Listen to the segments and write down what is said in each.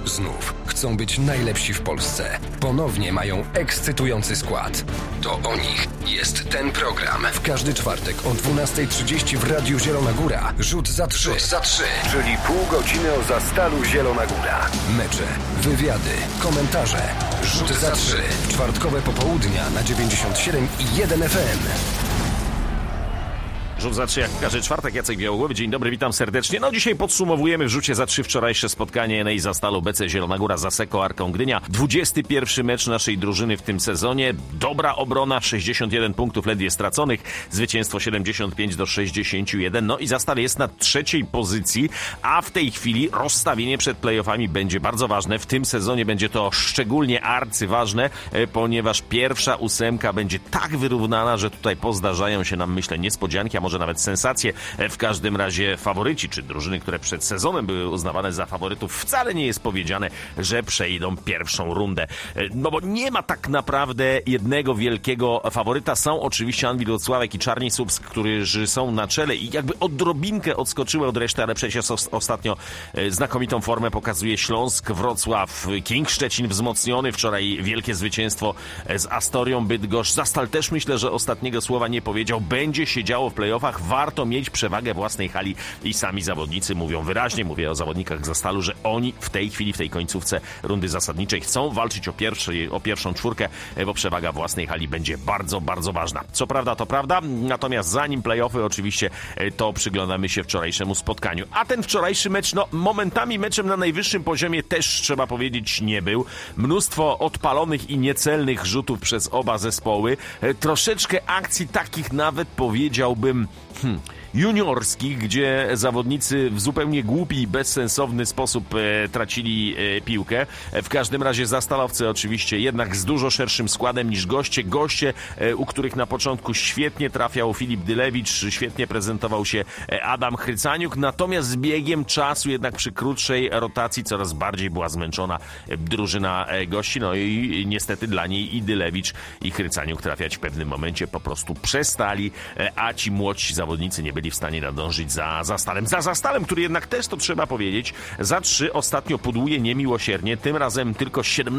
Znów chcą być najlepsi w Polsce. Ponownie mają ekscytujący skład. To o nich jest ten program. W każdy czwartek o 12:30 w Radiu Zielona Góra. Rzut za trzy. Czyli pół godziny o Zastalu Zielona Góra. Mecze, wywiady, komentarze. Rzut za trzy. W czwartkowe popołudnia na 97,1 FM. Rzut za 3 jak każdy czwartek. Jacek Białogłowy, dzień dobry, witam serdecznie. No dzisiaj podsumowujemy w rzucie za 3 wczorajsze spotkanie Enei Zastalu BC Zielona Góra z Asseco Arką Gdynia. 21 mecz naszej drużyny w tym sezonie. Dobra obrona, 61 punktów ledwie straconych. Zwycięstwo 75-61. No i Zastal jest na 3. pozycji, a w tej chwili rozstawienie przed playoffami będzie bardzo ważne. W tym sezonie będzie to szczególnie arcyważne, ponieważ pierwsza 8 będzie tak wyrównana, że tutaj pozdarzają się nam, myślę, niespodzianki, a może nawet sensacje. W każdym razie faworyci, czy drużyny, które przed sezonem były uznawane za faworytów, wcale nie jest powiedziane, że przejdą pierwszą rundę. No bo nie ma tak naprawdę jednego wielkiego faworyta. Są oczywiście Anwil Włocławek i Czarni Słupsk, którzy są na czele i jakby odrobinkę odskoczyły od reszty, ale przecież ostatnio znakomitą formę pokazuje Śląsk, Wrocław, King Szczecin wzmocniony. Wczoraj wielkie zwycięstwo z Astorią Bydgoszcz. Zastal też myślę, że ostatniego słowa nie powiedział. Będzie się działo w playoffach. Warto mieć przewagę własnej hali i sami zawodnicy mówią wyraźnie, mówię o zawodnikach Zastalu, że oni w tej chwili, w tej końcówce rundy zasadniczej chcą walczyć o pierwszą czwórkę, bo przewaga własnej hali będzie bardzo, bardzo ważna. Co prawda to prawda, natomiast zanim playoffy oczywiście, to przyglądamy się wczorajszemu spotkaniu. A ten wczorajszy mecz, no momentami meczem na najwyższym poziomie też trzeba powiedzieć nie był. Mnóstwo odpalonych i niecelnych rzutów przez oba zespoły. Troszeczkę akcji takich nawet powiedziałbym juniorskich, gdzie zawodnicy w zupełnie głupi i bezsensowny sposób tracili piłkę. W każdym razie Zastalowcy oczywiście jednak z dużo szerszym składem niż goście. Goście, u których na początku świetnie trafiał Filip Dylewicz, świetnie prezentował się Adam Chrycaniuk, natomiast z biegiem czasu jednak przy krótszej rotacji coraz bardziej była zmęczona drużyna gości, no i niestety dla niej i Dylewicz i Chrycaniuk trafiać w pewnym momencie po prostu przestali, a ci młodsi zawodnicy nie byli w stanie nadążyć za Zastalem, który jednak też, to trzeba powiedzieć, za 3 ostatnio pudłuje niemiłosiernie, tym razem tylko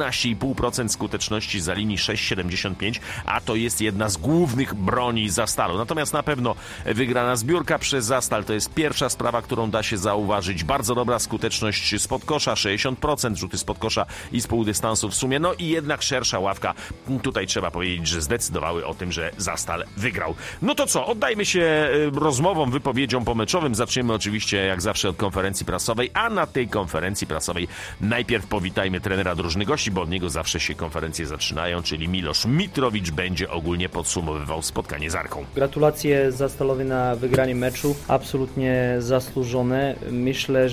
17,5% skuteczności za linii 6,75, a to jest jedna z głównych broni Zastalu. Natomiast na pewno wygrana zbiórka przez Zastal to jest pierwsza sprawa, którą da się zauważyć. Bardzo dobra skuteczność spod kosza, 60%, rzuty spod kosza i z półdystansu w sumie, no i jednak szersza ławka. Tutaj trzeba powiedzieć, że zdecydowały o tym, że Zastal wygrał. No to co, oddajmy się rozmową, wypowiedzią pomeczowym. Zaczniemy oczywiście jak zawsze od konferencji prasowej, a na tej konferencji prasowej najpierw powitajmy trenera drużyny gości, bo od niego zawsze się konferencje zaczynają, czyli Miloš Mitrowicz będzie ogólnie podsumowywał spotkanie z Arką. Gratulacje Zastalowi na wygranie meczu, absolutnie zasłużone. Myślę,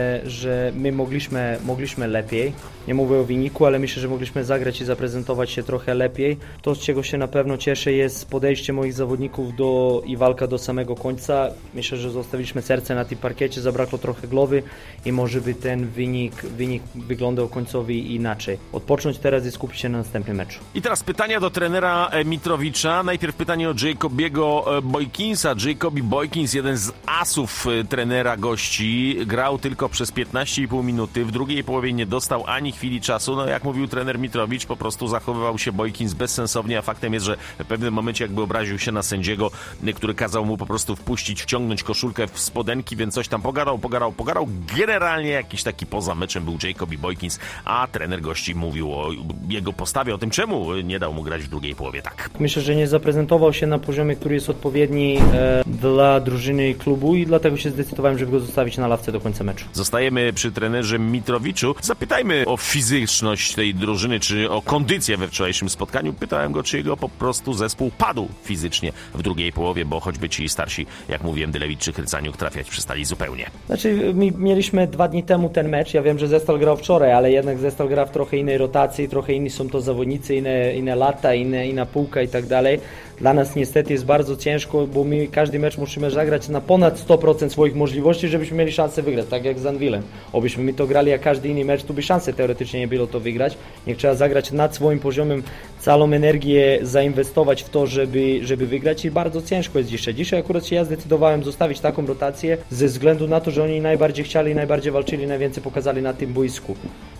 że my mogliśmy lepiej. Nie mówię o wyniku, ale myślę, że mogliśmy zagrać i zaprezentować się trochę lepiej. To, z czego się na pewno cieszę, jest podejście moich zawodników i walka do samego końca. Myślę, że zostawiliśmy serce na tym parkiecie, zabrakło trochę głowy i może by ten wynik wyglądał końcowi inaczej. Odpocząć teraz i skupić się na następnym meczu. I teraz pytania do trenera Mitrowicza. Najpierw pytanie o Jacobiego Boykinsa. Jacobi Boykins, jeden z asów trenera gości, grał tylko przez 15,5 minuty. W drugiej połowie nie dostał ani chwili czasu. No jak mówił trener Mitrowicz, po prostu zachowywał się Boykins bezsensownie, a faktem jest, że w pewnym momencie jakby obraził się na sędziego, który kazał mu po prostu wciągnąć koszulkę w spodenki, więc coś tam pogadał. Generalnie jakiś taki poza meczem był Jacobi Boykins, a trener gości mówił o jego postawie, o tym czemu nie dał mu grać w drugiej połowie tak. Myślę, że nie zaprezentował się na poziomie, który jest odpowiedni dla drużyny i klubu i dlatego się zdecydowałem, żeby go zostawić na ławce do końca meczu. Zostajemy przy trenerze Mitrowiczu. Zapytajmy o fizyczność tej drużyny, czy o kondycję we wczorajszym spotkaniu. Pytałem go, czy jego po prostu zespół padł fizycznie w drugiej połowie, bo choćby ci starsi, jak mówiłem, Dylewicz czy Chrycaniuk trafiać przestali zupełnie. Znaczy, mieliśmy 2 dni temu ten mecz. Ja wiem, że Zastal grał wczoraj, ale jednak Zastal gra w trochę innej rotacji, trochę inni są to zawodnicy, inne lata, inna półka i tak dalej. Dla nas niestety jest bardzo ciężko, bo my każdy mecz musimy zagrać na ponad 100% swoich możliwości, żebyśmy mieli szansę wygrać, tak jak z Anwilem. Obyśmy my to grali jak każdy inny mecz, tu by szansy teoretycznie nie było to wygrać. Niech trzeba zagrać nad swoim poziomem, całą energię zainwestować w to, żeby wygrać i bardzo ciężko jest dzisiaj. Dzisiaj akurat się ja zdecydowałem zostawić taką rotację ze względu na to, że oni najbardziej chcieli, najbardziej walczyli, najwięcej pokazali na tym boisku.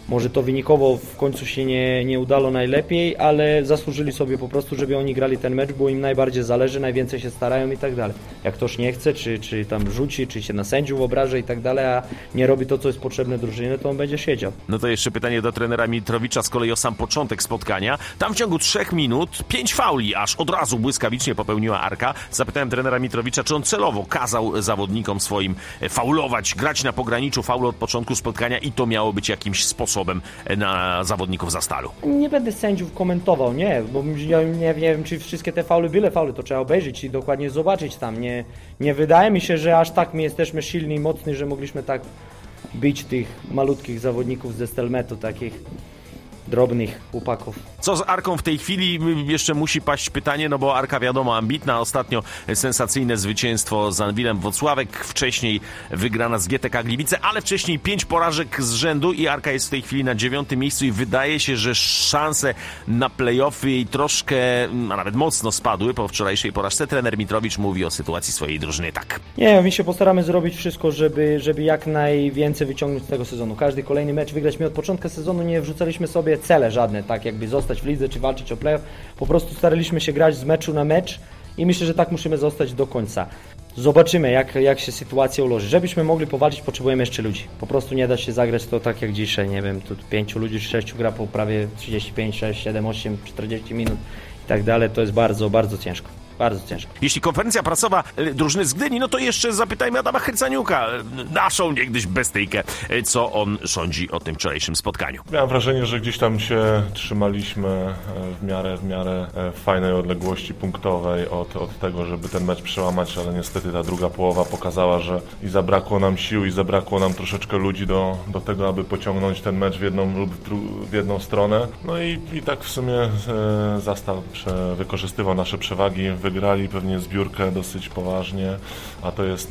Może to wynikowo w końcu się nie udało najlepiej, ale zasłużyli sobie po prostu, żeby oni grali ten mecz, bo im najbardziej zależy, najwięcej się starają i tak dalej. Jak ktoś nie chce, czy tam rzuci, czy się na sędziów obraża i tak dalej, a nie robi to, co jest potrzebne drużynie, to on będzie siedział. No to jeszcze pytanie do trenera Mitrowicza z kolei o sam początek spotkania. Tam w ciągu 3 minut 5 fauli, aż od razu błyskawicznie popełniła Arka. Zapytałem trenera Mitrowicza, czy on celowo kazał zawodnikom swoim faulować, grać na pograniczu faulu od początku spotkania i to miało być jakimś sposobem na zawodników Zastalu. Nie będę sędziów komentował, nie, bo ja nie wiem, czy wszystkie te fauly, byle fauly, to trzeba obejrzeć i dokładnie zobaczyć tam. Nie wydaje mi się, że aż tak my jesteśmy silni i mocni, że mogliśmy tak bić tych malutkich zawodników ze Stelmetu, takich drobnych chłopaków. Co z Arką w tej chwili? Jeszcze musi paść pytanie, no bo Arka wiadomo ambitna, ostatnio sensacyjne zwycięstwo z Anwilem Włocławek, wcześniej wygrana z GTK Gliwice, ale wcześniej 5 porażek z rzędu i Arka jest w tej chwili na 9. miejscu i wydaje się, że szanse na play-offy jej troszkę, a nawet mocno spadły po wczorajszej porażce. Trener Mitrowicz mówi o sytuacji swojej drużyny tak. Nie, my się postaramy zrobić wszystko, żeby jak najwięcej wyciągnąć z tego sezonu. Każdy kolejny mecz wygrać. My od początku sezonu nie wrzucaliśmy sobie cele żadne, tak jakby zostać w lidze czy walczyć o playoff. Po prostu staraliśmy się grać z meczu na mecz i myślę, że tak musimy zostać do końca. Zobaczymy, jak się sytuacja ułoży. Żebyśmy mogli powalczyć, potrzebujemy jeszcze ludzi. Po prostu nie da się zagrać to tak jak dzisiaj, nie wiem, tu 5 ludzi, 6 gra po prawie 35, 6, 7, 8, 40 minut i tak dalej. To jest bardzo, bardzo ciężko. Bardzo ciężko. Jeśli konferencja prasowa drużyny z Gdyni, no to jeszcze zapytajmy Adama Chrycaniuka, naszą niegdyś bestyjkę, co on sądzi o tym wczorajszym spotkaniu. Miałem wrażenie, że gdzieś tam się trzymaliśmy w miarę fajnej odległości punktowej od tego, żeby ten mecz przełamać, ale niestety ta druga połowa pokazała, że i zabrakło nam sił, i zabrakło nam troszeczkę ludzi do tego, aby pociągnąć ten mecz w jedną lub w jedną stronę. No i tak w sumie Zastal wykorzystywał nasze przewagi, wygrali pewnie zbiórkę dosyć poważnie, a to jest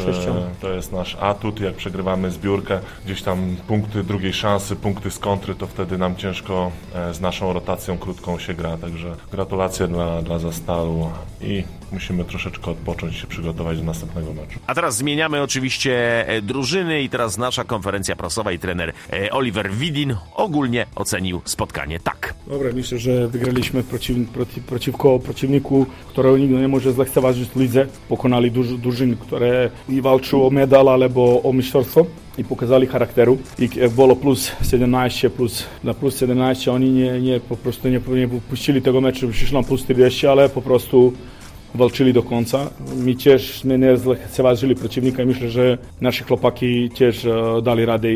nasz atut. Jak przegrywamy zbiórkę, gdzieś tam punkty drugiej szansy, punkty z kontry, to wtedy nam ciężko z naszą rotacją krótką się gra. Także gratulacje dla Zastalu i musimy troszeczkę odpocząć, się przygotować do następnego meczu. A teraz zmieniamy oczywiście drużyny i teraz nasza konferencja prasowa i trener Oliver Widin ogólnie ocenił spotkanie tak. Dobra, myślę, że wygraliśmy przeciwko przeciwniku, którego nikt nie może zlekceważyć w lidze. Pokonali drużyny, które i walczyły o medal albo o mistrzostwo i pokazali charakteru. I jak było plus 17, na plus 17 oni po prostu nie puścili tego meczu, przyszło plus 40, ale po prostu walczyli do końca. My też nie zlekceważyli przeciwnika i myślę, że nasi chłopaki też dali radę,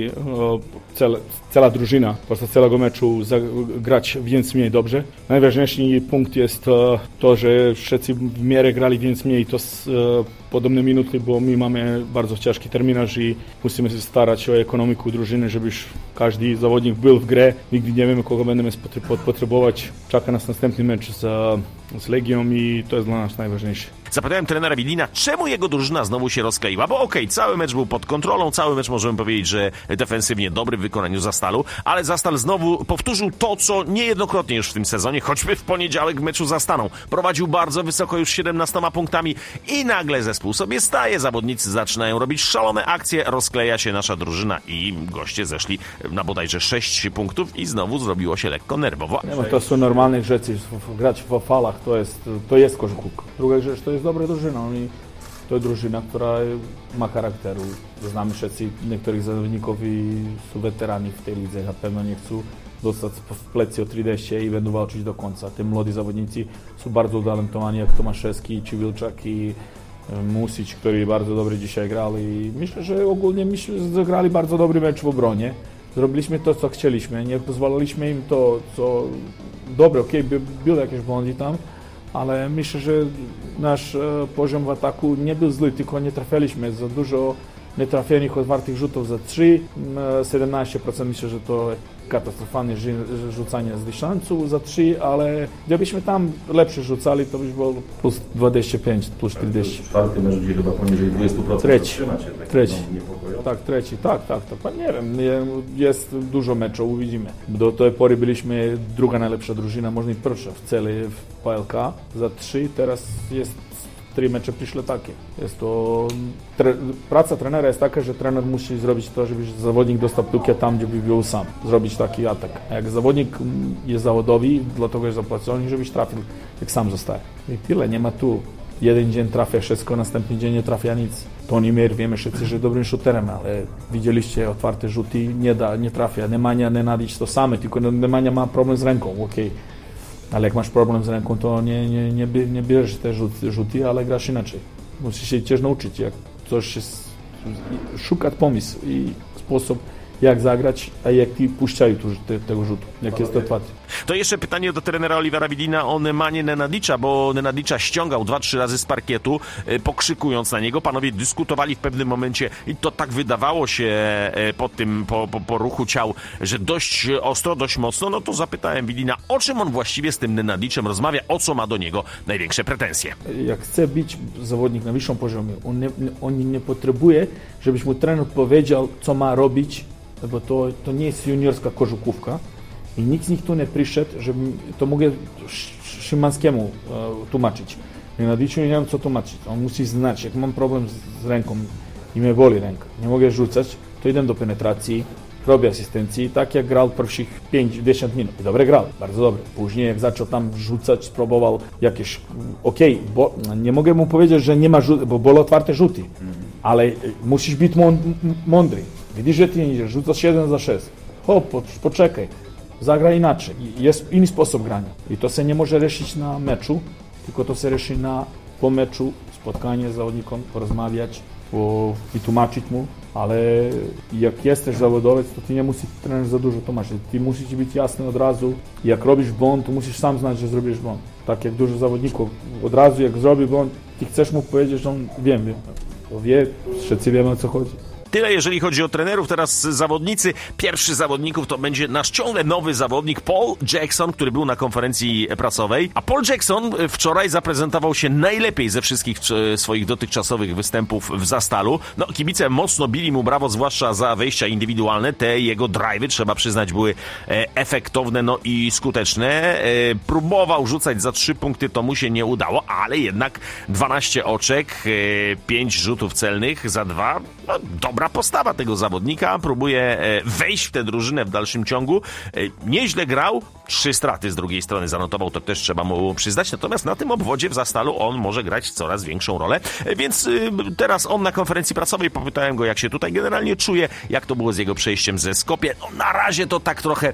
cała drużyna, po prostu całego meczu grać więcej dobrze. Najważniejszy punkt jest to, że wszyscy w miarę grali więcej to podobne minuty, bo my mamy bardzo ciężki terminarz i musimy się starać o ekonomikę drużyny, żeby każdy zawodnik był w grze. Nigdy nie wiemy, kogo będziemy potrzebować. Czeka nas następny mecz z Legią i to jest dla nas najważniejsze. Zapytałem trenera Widina, czemu jego drużyna znowu się rozkleiła, bo cały mecz był pod kontrolą, cały mecz możemy powiedzieć, że defensywnie dobry w wykonaniu Zastalu, ale Zastal znowu powtórzył to, co niejednokrotnie już w tym sezonie, choćby w poniedziałek w meczu z Astaną. Prowadził bardzo wysoko, już 17 punktami i nagle zespół sobie staje, zawodnicy zaczynają robić szalone akcje, rozkleja się nasza drużyna i goście zeszli na bodajże 6 punktów i znowu zrobiło się lekko nerwowo. To są normalne rzeczy, grać w falach to jest koszykówka. Druga rzecz to jest dobra drużyna i to jest drużyna, która ma charakteru. Znamy wszyscy niektórych zawodników i są weterani w tej lidze, na pewno nie chcą dostać w plecy o 30 i będą walczyć do końca. Te młodzi zawodnicy są bardzo utalentowani, jak Tomaszewski, Ciwilczak i Music, który bardzo dobrze dzisiaj grał i myślę, że ogólnie zagrali bardzo dobry mecz w obronie. Zrobiliśmy to, co chcieliśmy, nie pozwalaliśmy im to, co dobre, były jakieś błędy tam, ale myślę, że nasz poziom w ataku nie był zły, tylko nie trafialiśmy za dużo nietrafionych otwartych rzutów za 3, 17% myślę, że to katastrofalne rzucanie z dystansu za 3, ale gdybyśmy tam lepsze rzucali, to byś było plus 25, plus 40. Czwarty mecz, gdzie chyba poniżej 20% Trzeci. Trzeci. Tak. Nie wiem, jest dużo meczów, widzimy. Do tej pory byliśmy druga najlepsza drużyna, można i pierwsza w celi w PLK za 3, teraz jest 3 mecze przyszły takie. Jest to... Praca trenera jest taka, że trener musi zrobić to, żeby zawodnik dostał piłkę tam, gdzie by był sam. Zrobić taki atak. A jak zawodnik jest zawodowy, dlatego jest zapłacony, żebyś trafił, jak sam zostaje. I tyle, nie ma tu. Jeden dzień trafia wszystko, następny dzień nie trafia nic. Tony Meyer, wiemy wszyscy, że dobrym shooterem, ale widzieliście otwarte rzuty, nie trafia. Nemanja, Nenadić to same, tylko Nemanja ma problem z ręką, okej. Ale jak masz problem z ręką, to nie bierzesz te rzuty, ale grasz inaczej. Musisz się też nauczyć, jak coś jest, szukać pomysł i sposób, jak zagrać, a jak ci puszczają tego rzutu, jak jest otwarty. To jeszcze pytanie do trenera Olivera Widina o Nemanje Nenadicza, bo Nenadicza ściągał 2-3 razy z parkietu, pokrzykując na niego. Panowie dyskutowali w pewnym momencie i to tak wydawało się po ruchu ciał, że dość ostro, dość mocno. No to zapytałem Widina, o czym on właściwie z tym Nenadiczem rozmawia, o co ma do niego największe pretensje. Jak chce być zawodnik na wyższym poziomie, on nie potrzebuje, żebyś mu trener powiedział, co ma robić, bo to nie jest juniorska koszykówka i nikt z nich tu nie przyszedł, żeby to mogę Szymanskiemu tłumaczyć. Na Diczu nie wiem, co tłumaczyć. On musi znać, jak mam problem z ręką i mnie boli ręka, nie mogę rzucać, to idę do penetracji, robię asystencji, tak jak grał pierwszych 5-10 minut. I dobrze grał, bardzo dobry. Później jak zaczął tam rzucać, spróbował jakieś, bo nie mogę mu powiedzieć, że nie ma rzutów, bo były otwarte rzuty, ale musisz być mądry. Widzisz, że ty nie idziesz, rzucasz 1 za 6. Poczekaj, zagraj inaczej. Jest inny sposób grania. I to się nie może rzeszyć na meczu, tylko to się rzeszy po meczu, spotkanie z zawodnikiem, porozmawiać, wytłumaczyć mu, ale jak jesteś zawodowiec, to ty nie musisz trener za dużo tłumaczyć. Ty musisz być jasny od razu. Jak robisz błąd, to musisz sam znać, że zrobisz błąd. Tak jak dużo zawodników. Od razu jak zrobi błąd, ty chcesz mu powiedzieć, że on wie, wszyscy wiemy, o co chodzi. Tyle, jeżeli chodzi o trenerów. Teraz zawodnicy. Pierwszy z zawodników to będzie nasz ciągle nowy zawodnik Paul Jackson, który był na konferencji prasowej. A Paul Jackson wczoraj zaprezentował się najlepiej ze wszystkich swoich dotychczasowych występów w Zastalu. No, kibice mocno bili mu brawo, zwłaszcza za wejścia indywidualne. Te jego drive'y, trzeba przyznać, były efektowne, no i skuteczne. Próbował rzucać za 3 punkty, to mu się nie udało, ale jednak 12 oczek, 5 rzutów celnych za 2. No, dobra postawa tego zawodnika, próbuje wejść w tę drużynę w dalszym ciągu. Nieźle grał, 3 straty z drugiej strony zanotował, to też trzeba mu przyznać, natomiast na tym obwodzie w Zastalu on może grać coraz większą rolę, więc teraz on na konferencji prasowej, popytałem go, jak się tutaj generalnie czuje, jak to było z jego przejściem ze Skopje. No, na razie to tak trochę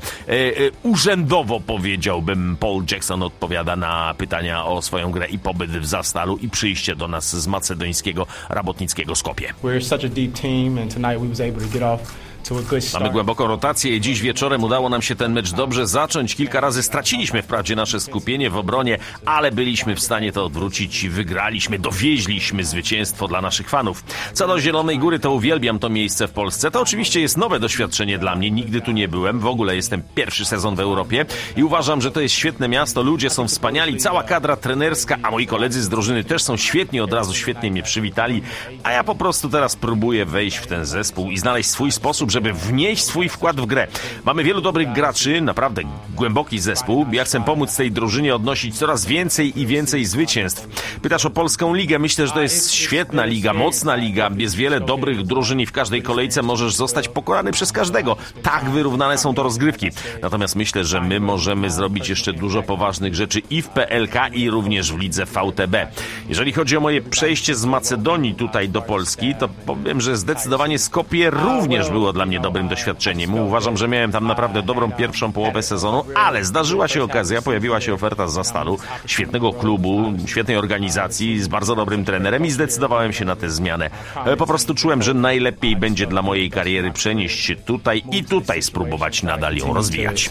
urzędowo, powiedziałbym. Paul Jackson odpowiada na pytania o swoją grę i pobyt w Zastalu i przyjście do nas z macedońskiego, rabotnickiego Skopje. We're such a deep team and tonight we was able to get off. Mamy głęboką rotację i dziś wieczorem udało nam się ten mecz dobrze zacząć. Kilka razy straciliśmy wprawdzie nasze skupienie w obronie, ale byliśmy w stanie to odwrócić i wygraliśmy, dowieźliśmy zwycięstwo dla naszych fanów. Co do Zielonej Góry, to uwielbiam to miejsce w Polsce. To oczywiście jest nowe doświadczenie dla mnie, nigdy tu nie byłem, w ogóle jestem pierwszy sezon w Europie i uważam, że to jest świetne miasto, ludzie są wspaniali, cała kadra trenerska, a moi koledzy z drużyny też są świetni, od razu świetnie mnie przywitali, a ja po prostu teraz próbuję wejść w ten zespół i znaleźć swój sposób, żeby wnieść swój wkład w grę. Mamy wielu dobrych graczy, naprawdę głęboki zespół. Ja chcę pomóc tej drużynie odnosić coraz więcej i więcej zwycięstw. Pytasz o polską ligę. Myślę, że to jest świetna liga, mocna liga. Jest wiele dobrych drużyn i w każdej kolejce możesz zostać pokonany przez każdego. Tak wyrównane są to rozgrywki. Natomiast myślę, że my możemy zrobić jeszcze dużo poważnych rzeczy i w PLK, i również w lidze VTB. Jeżeli chodzi o moje przejście z Macedonii tutaj do Polski, to powiem, że zdecydowanie Skopje również było dla mnie dobrym doświadczeniem. Uważam, że miałem tam naprawdę dobrą pierwszą połowę sezonu, ale zdarzyła się okazja, pojawiła się oferta z Zastalu, świetnego klubu, świetnej organizacji, z bardzo dobrym trenerem i zdecydowałem się na tę zmianę. Po prostu czułem, że najlepiej będzie dla mojej kariery przenieść się tutaj i tutaj spróbować nadal ją rozwijać.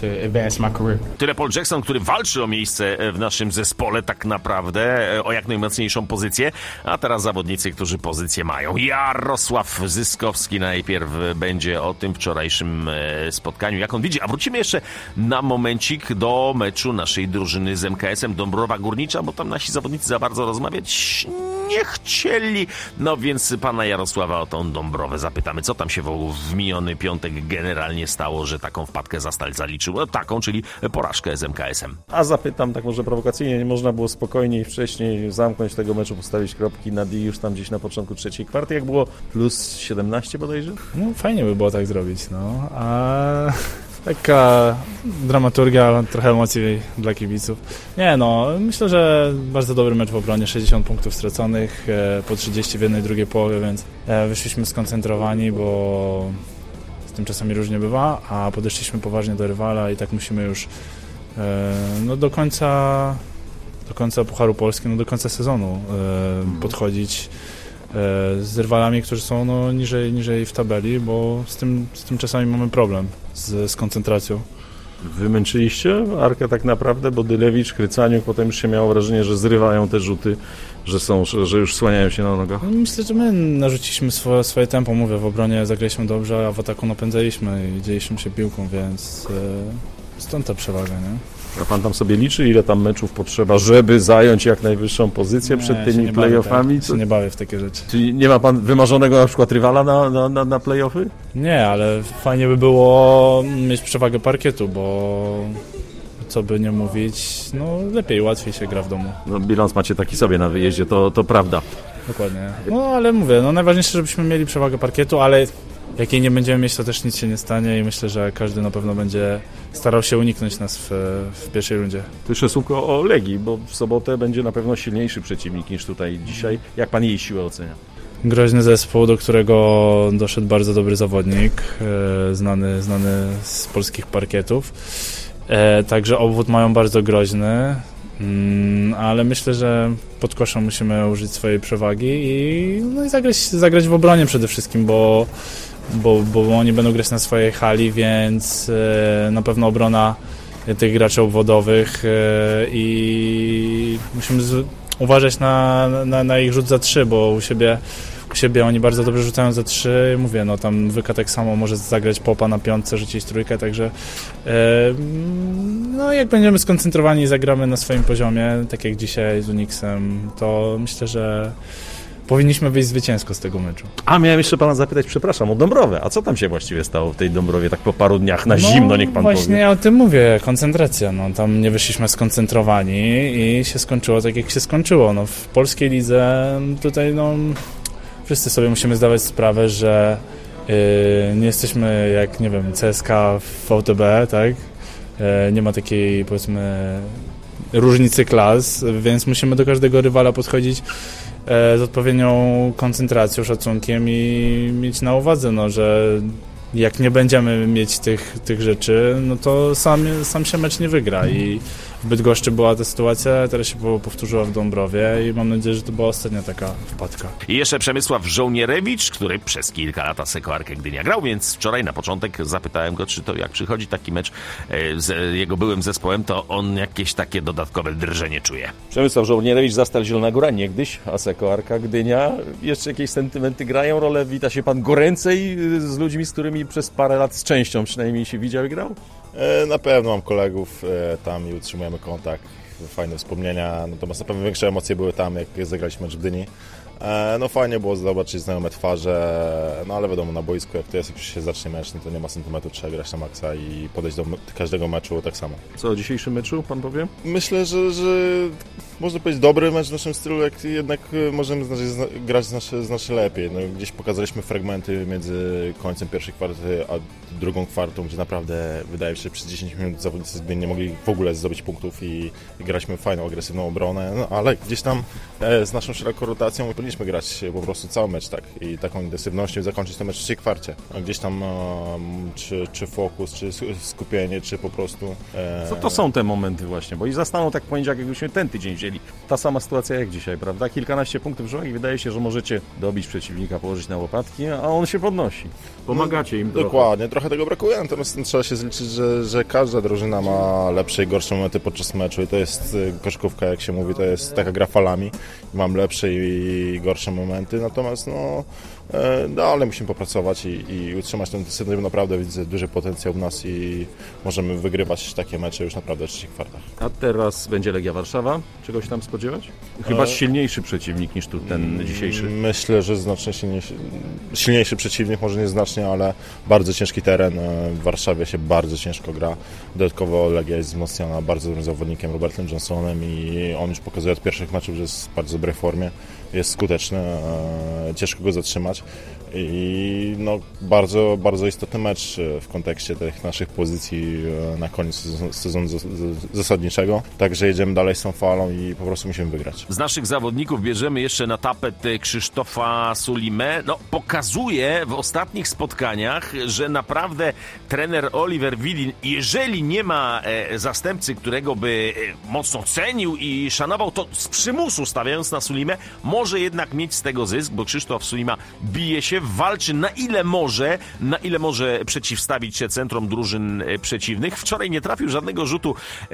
Tyle Paul Jackson, który walczy o miejsce w naszym zespole tak naprawdę, o jak najmocniejszą pozycję, a teraz zawodnicy, którzy pozycję mają. Jarosław Zyskowski najpierw będzie o tym wczorajszym spotkaniu, jak on widzi. A wrócimy jeszcze na momencik do meczu naszej drużyny z MKS-em Dąbrowa Górnicza, bo tam nasi zawodnicy za bardzo rozmawiać nie chcieli. No więc pana Jarosława o tą Dąbrowę zapytamy, co tam się w miniony piątek generalnie stało, że taką wpadkę za Stal zaliczył. No, taką, czyli porażkę z MKS-em. A zapytam tak może prowokacyjnie, nie można było spokojniej wcześniej zamknąć tego meczu, postawić kropki nad i już tam gdzieś na początku trzeciej kwarty, jak było plus 17 bodajże? No fajnie by było tak zrobić, no. A taka dramaturgia, trochę emocji dla kibiców. Nie no, myślę, że bardzo dobry mecz w obronie, 60 punktów straconych, po 30 w jednej, drugiej połowie, więc wyszliśmy skoncentrowani, bo z tym czasami różnie bywa, a podeszliśmy poważnie do rywala i tak musimy już no do końca Pucharu Polski, no do końca sezonu podchodzić z rywalami, którzy są no, niżej w tabeli, bo z tym czasami mamy problem z koncentracją. Wymęczyliście Arkę tak naprawdę, bo Dylewicz, Krycaniuk, potem już się miało wrażenie, że zrywają te rzuty, że już słaniają się na nogach. Myślę, że my narzuciliśmy swoje tempo, mówię, w obronie zagraliśmy dobrze, a w ataku napędzaliśmy i dzieliśmy się piłką, więc stąd ta przewaga, nie? A pan tam sobie liczy, ile tam meczów potrzeba, żeby zająć jak najwyższą pozycję przed tymi play-offami? Ja się nie bawię w takie rzeczy. Czyli nie ma pan wymarzonego na przykład rywala na play-offy? Nie, ale fajnie by było mieć przewagę parkietu, bo co by nie mówić, no lepiej, łatwiej się gra w domu. No, bilans macie taki sobie na wyjeździe, to prawda. Dokładnie. No ale mówię, no najważniejsze, żebyśmy mieli przewagę parkietu, ale jak jej nie będziemy mieć, to też nic się nie stanie i myślę, że każdy na pewno będzie starał się uniknąć nas w pierwszej rundzie. To jeszcze słówko o Legii, bo w sobotę będzie na pewno silniejszy przeciwnik niż tutaj dzisiaj. Jak pan jej siłę ocenia? Groźny zespół, do którego doszedł bardzo dobry zawodnik, znany z polskich parkietów. Także obwód mają bardzo groźny, ale myślę, że pod koszem musimy użyć swojej przewagi i zagrać w obronie przede wszystkim, bo oni będą grać na swojej hali, więc na pewno obrona tych graczy obwodowych i musimy uważać na ich rzut za 3, bo u siebie oni bardzo dobrze rzucają za 3. Mówię, no tam Wyka tak samo może zagrać popa na piątce, rzucić trójkę, także no jak będziemy skoncentrowani i zagramy na swoim poziomie, tak jak dzisiaj z Unixem, to myślę, że powinniśmy wyjść zwycięsko z tego meczu. A miałem jeszcze pana zapytać, przepraszam, o Dąbrowę. A co tam się właściwie stało w tej Dąbrowie tak po paru dniach na zimno, niech pan powie? Właśnie ja o tym mówię, koncentracja. No, tam nie wyszliśmy skoncentrowani i się skończyło tak, jak się skończyło. No, w polskiej lidze tutaj wszyscy sobie musimy zdawać sprawę, że nie jesteśmy jak, nie wiem, CSKA w VTB, tak? Nie ma takiej, powiedzmy, różnicy klas, więc musimy do każdego rywala podchodzić z odpowiednią koncentracją, szacunkiem i mieć na uwadze, no, że jak nie będziemy mieć tych rzeczy, no to sam się mecz nie wygra i w Bydgoszczy była ta sytuacja, teraz się powtórzyła w Dąbrowie i mam nadzieję, że to była ostatnia taka wpadka. I jeszcze Przemysław Żołnierewicz, który przez kilka lat ASEKO Arkę Gdynia grał, więc wczoraj na początek zapytałem go, czy to jak przychodzi taki mecz z jego byłym zespołem, to on jakieś takie dodatkowe drżenie czuje. Przemysław Żołnierewicz, za Stal Zielona Góra, niegdyś ASEKO Arka Gdynia. Jeszcze jakieś sentymenty grają rolę? Wita się pan goręcej z ludźmi, z którymi przez parę lat z częścią przynajmniej się widział i grał? Na pewno mam kolegów tam i utrzymujemy kontakt, fajne wspomnienia, natomiast na pewno większe emocje były tam, jak zagraliśmy mecz w Gdyni. No fajnie było zobaczyć znajome twarze, no ale wiadomo, na boisku jak to jest, jak się zacznie mecz, no to nie ma sentymentu, trzeba grać na maksa i podejść do każdego meczu tak samo. Co o dzisiejszym meczu pan powie? Myślę, że można powiedzieć dobry mecz w naszym stylu, jak jednak możemy grać znacznie lepiej. No, gdzieś pokazaliśmy fragmenty między końcem pierwszej kwarty a drugą kwartą, gdzie naprawdę wydaje mi się, że przez 10 minut zawodnicy nie mogli w ogóle zdobyć punktów i graliśmy fajną, agresywną obronę, no ale gdzieś tam z naszą szeroką rotacją powinniśmy grać po prostu cały mecz tak i taką intensywnością i zakończyć ten mecz w trzeciej kwarcie. A gdzieś tam czy fokus, czy skupienie, czy po prostu... Co to są te momenty właśnie? Bo i zastaną tak poniedziałek, jakbyśmy ten tydzień wzięli. Ta sama sytuacja jak dzisiaj, prawda? Kilkanaście punktów przewagi i wydaje się, że możecie dobić przeciwnika, położyć na łopatki, a on się podnosi. Pomagacie im trochę. Dokładnie, trochę tego brakuje, natomiast trzeba się zliczyć, że każda drużyna ma lepsze i gorsze momenty podczas meczu i to jest koszykówka, jak się mówi, to jest taka gra falami. Mam lepsze i gorsze momenty, natomiast no No ale musimy popracować i utrzymać ten system. Naprawdę widzę duży potencjał w nas i możemy wygrywać takie mecze już naprawdę w trzecich kwartach. A teraz będzie Legia Warszawa. Czegoś tam spodziewać? Chyba silniejszy przeciwnik niż tu ten dzisiejszy. Myślę, że znacznie silniejszy przeciwnik, może nieznacznie, ale bardzo ciężki teren. W Warszawie się bardzo ciężko gra. Dodatkowo Legia jest wzmocniona bardzo dobrym zawodnikiem Robertem Johnsonem i on już pokazuje od pierwszych meczów, że jest w bardzo dobrej formie. Jest skuteczny, ciężko go zatrzymać i no, bardzo, bardzo istotny mecz w kontekście tych naszych pozycji na koniec sezonu zasadniczego. Także jedziemy dalej z tą falą i po prostu musimy wygrać. Z naszych zawodników bierzemy jeszcze na tapet Krzysztofa Sulimę. No, pokazuje w ostatnich spotkaniach, że naprawdę trener Oliver Widin, jeżeli nie ma zastępcy, którego by mocno cenił i szanował, to z przymusu stawiając na Sulimę, może jednak mieć z tego zysk, bo Krzysztof Sulima bije się, walczy na ile może przeciwstawić się centrom drużyn przeciwnych. Wczoraj nie trafił żadnego rzutu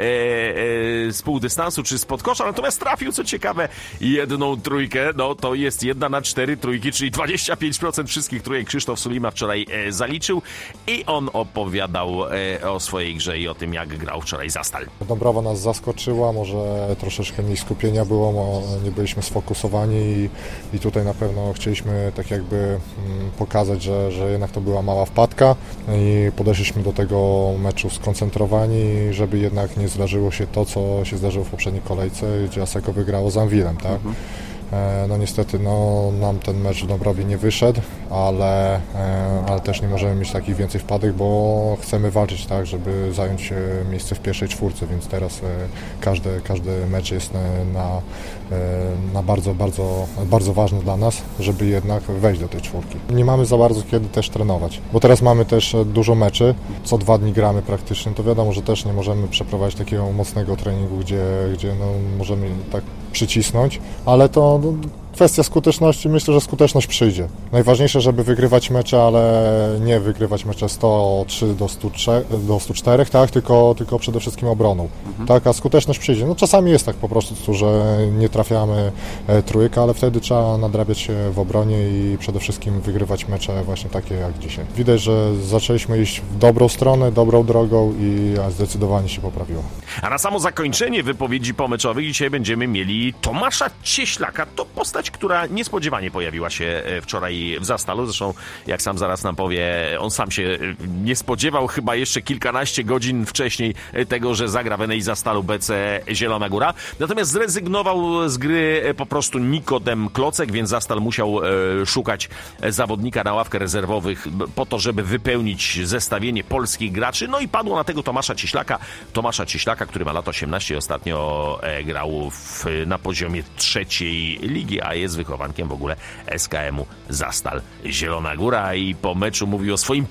z półdystansu czy spod kosza, natomiast trafił, co ciekawe, jedną trójkę. No to jest 1 na 4 trójki, czyli 25% wszystkich trójek Krzysztof Sulima wczoraj zaliczył i on opowiadał o swojej grze i o tym, jak grał wczoraj Zastal. Dąbrowa nas zaskoczyła, może troszeczkę mniej skupienia było, bo nie byliśmy sfokusowani i tutaj na pewno chcieliśmy tak jakby pokazać, że jednak to była mała wpadka i podeszliśmy do tego meczu skoncentrowani, żeby jednak nie zdarzyło się to, co się zdarzyło w poprzedniej kolejce, gdzie Asseco wygrało z Anwilem, tak? No niestety nam ten mecz w Dąbrowie nie wyszedł, ale też nie możemy mieć takich więcej wpadek, bo chcemy walczyć, tak, żeby zająć miejsce w pierwszej czwórce, więc teraz każdy mecz jest na bardzo, bardzo, bardzo ważny dla nas, żeby jednak wejść do tej czwórki. Nie mamy za bardzo kiedy też trenować, bo teraz mamy też dużo meczy, co 2 dni gramy praktycznie, to wiadomo, że też nie możemy przeprowadzić takiego mocnego treningu, gdzie możemy tak przycisnąć, ale to kwestia skuteczności, myślę, że skuteczność przyjdzie. Najważniejsze, żeby wygrywać mecze, ale nie wygrywać mecze 103 do 104, tak? Tylko przede wszystkim obroną. Tak, a skuteczność przyjdzie. No czasami jest tak po prostu, że nie trafiamy trójka, ale wtedy trzeba nadrabiać się w obronie i przede wszystkim wygrywać mecze właśnie takie jak dzisiaj. Widać, że zaczęliśmy iść w dobrą stronę, dobrą drogą i zdecydowanie się poprawiło. A na samo zakończenie wypowiedzi pomeczowych dzisiaj będziemy mieli Tomasza Cieślaka. To postać, która niespodziewanie pojawiła się wczoraj w Zastalu. Zresztą, jak sam zaraz nam powie, on sam się nie spodziewał chyba jeszcze kilkanaście godzin wcześniej tego, że zagra w Enei Zastalu BC Zielona Góra. Natomiast zrezygnował z gry po prostu Nikodem Klocek, więc Zastal musiał szukać zawodnika na ławkę rezerwowych po to, żeby wypełnić zestawienie polskich graczy. No i padło na tego Tomasza Cieślaka, który ma lat 18 i ostatnio grał na poziomie 3. ligi, a jest wychowankiem w ogóle SKM-u Zastal Zielona Góra i po meczu mówił o swoim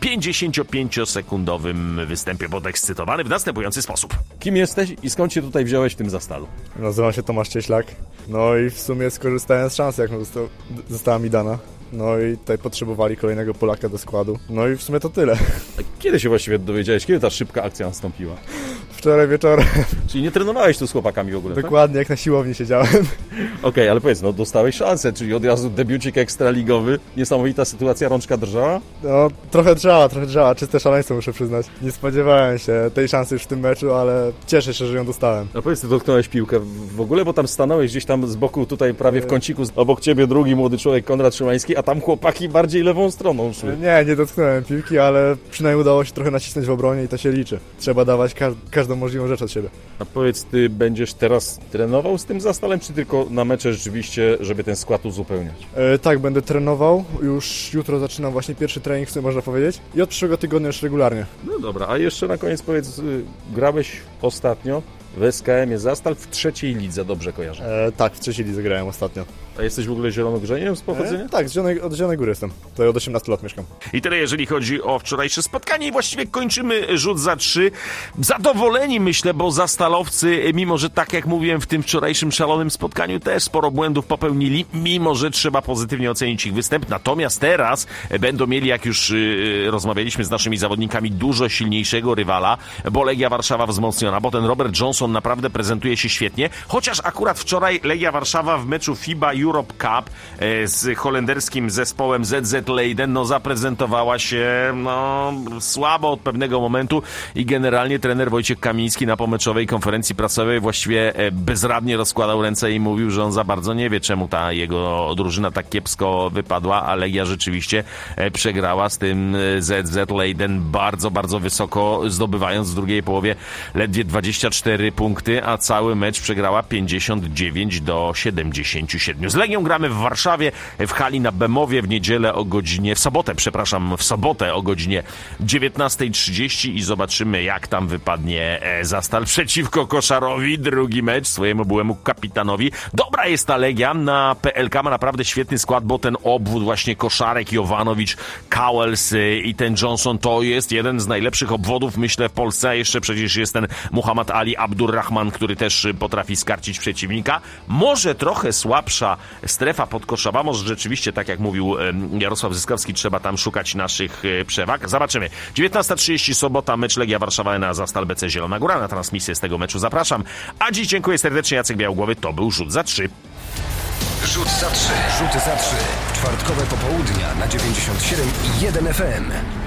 55-sekundowym występie podekscytowany w następujący sposób. Kim jesteś i skąd się tutaj wziąłeś w tym Zastalu? Nazywam się Tomasz Cieślak, no i w sumie skorzystałem z szansy, jak została mi dana. No i tutaj potrzebowali kolejnego Polaka do składu. No i w sumie to tyle. A kiedy się właściwie dowiedziałeś? Kiedy ta szybka akcja nastąpiła? Wczoraj wieczorem. Czyli nie trenowałeś tu z chłopakami w ogóle, Dokładnie, tak? Jak na siłowni siedziałem. Okej, ale powiedz, no dostałeś szansę, czyli od razu debiucik ekstraligowy. Niesamowita sytuacja, rączka drżała? No, trochę drżała, czyste szaleństwo muszę przyznać. Nie spodziewałem się tej szansy już w tym meczu, ale cieszę się, że ją dostałem. A powiedz, ty dotknąłeś piłkę w ogóle, bo tam stanąłeś gdzieś tam z boku, tutaj prawie w kąciku, obok ciebie drugi młody człowiek, Konrad Szymański, a tam chłopaki bardziej lewą stroną szły. Nie dotknąłem piłki, ale przynajmniej udało się trochę nacisnąć w obronie i to się liczy. Trzeba dawać każdą możliwą rzecz od siebie. A powiedz, ty będziesz teraz trenował z tym Zastalem, czy tylko na mecze rzeczywiście, żeby ten skład uzupełniać? Tak, będę trenował. Już jutro zaczynam właśnie pierwszy trening, co można powiedzieć. I od przyszłego tygodnia już regularnie. No dobra, a jeszcze na koniec powiedz, grałeś ostatnio w SKM-ie Zastal w 3. lidze, dobrze kojarzę? Tak, w 3. lidze grałem ostatnio. A jesteś w ogóle zielonogrzeniem z pochodzenia? Tak, od Zielonej Góry jestem. To od 18 lat mieszkam. I tyle, jeżeli chodzi o wczorajsze spotkanie i właściwie kończymy rzut za 3. Zadowoleni, myślę, bo zastalowcy, mimo że tak jak mówiłem w tym wczorajszym szalonym spotkaniu, też sporo błędów popełnili, mimo że trzeba pozytywnie ocenić ich występ. Natomiast teraz będą mieli, jak już rozmawialiśmy z naszymi zawodnikami, dużo silniejszego rywala, bo Legia Warszawa wzmocniona, bo ten Robert Johnson naprawdę prezentuje się świetnie, chociaż akurat wczoraj Legia Warszawa w meczu FIBA Europe Cup z holenderskim zespołem ZZ Leiden zaprezentowała się słabo od pewnego momentu i generalnie trener Wojciech Kamiński na pomeczowej konferencji prasowej właściwie bezradnie rozkładał ręce i mówił, że on za bardzo nie wie, czemu ta jego drużyna tak kiepsko wypadła, a Legia rzeczywiście przegrała z tym ZZ Leiden bardzo, bardzo wysoko, zdobywając w drugiej połowie ledwie 24 punkty, a cały mecz przegrała 59-77. Z Legią gramy w Warszawie, w hali na Bemowie w sobotę o godzinie 19:30 i zobaczymy, jak tam wypadnie Zastal przeciwko Koszarowi. Drugi mecz swojemu byłemu kapitanowi. Dobra jest ta Legia, na PLK ma naprawdę świetny skład, bo ten obwód właśnie Koszarek, Jovanowicz, Cowells i ten Johnson to jest jeden z najlepszych obwodów, myślę, w Polsce, a jeszcze przecież jest ten Muhammad Ali Abdurrahman, który też potrafi skarcić przeciwnika. Może trochę słabsza strefa pod Koszawa, może rzeczywiście, tak jak mówił Jarosław Zyskowski, trzeba tam szukać naszych przewag. Zobaczymy. 19:30 sobota, mecz Legia Warszawa na Zastal BC Zielona Góra. Na transmisję z tego meczu zapraszam. A dziś dziękuję serdecznie, Jacek Białogłowy. To był Rzut za 3. Rzut za 3. Rzuty za 3. W czwartkowe popołudnia na 97,1 FM.